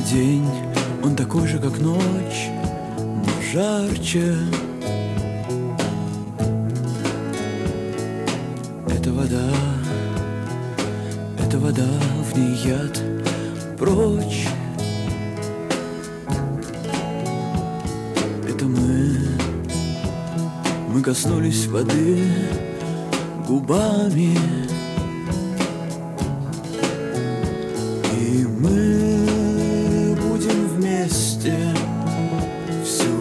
день, он такой же, как ночь, но жарче. Это вода, в ней яд, прочь. Это мы коснулись воды губами, и мы будем вместе всю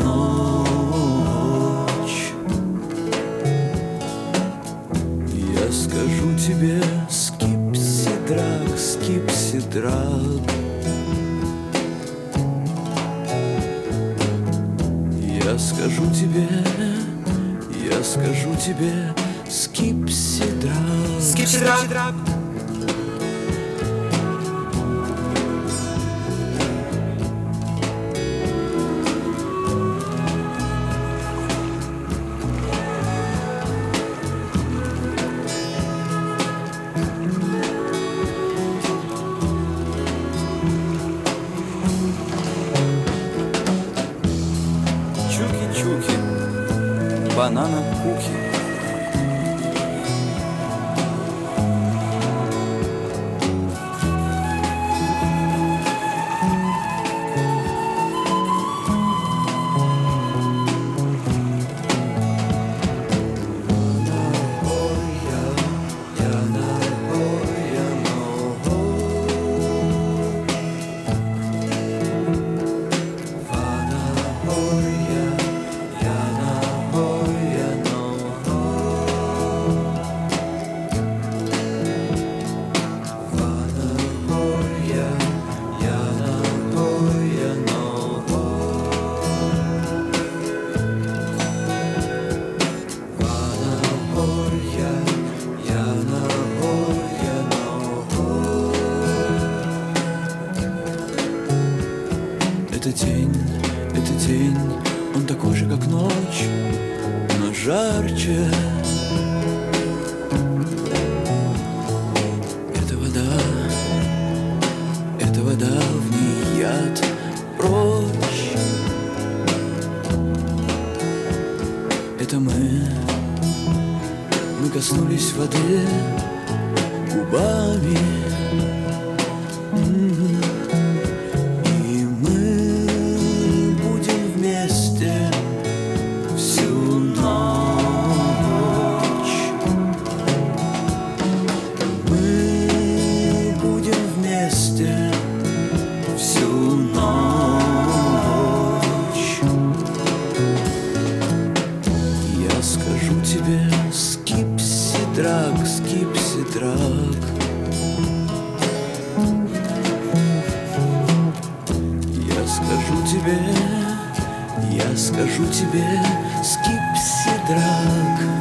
ночь. Я скажу тебе: скипсидрак, скипсидрак. Я скажу тебе, скипсидрак. Скипсидрак. Чуки-чуки, банана-куки. Это день, он такой же, как ночь, но жарче. Это вода, в ней яд, прочь. Это мы коснулись воды губами. Скипсидрак, скипсидрак. Я скажу тебе, скипсидрак.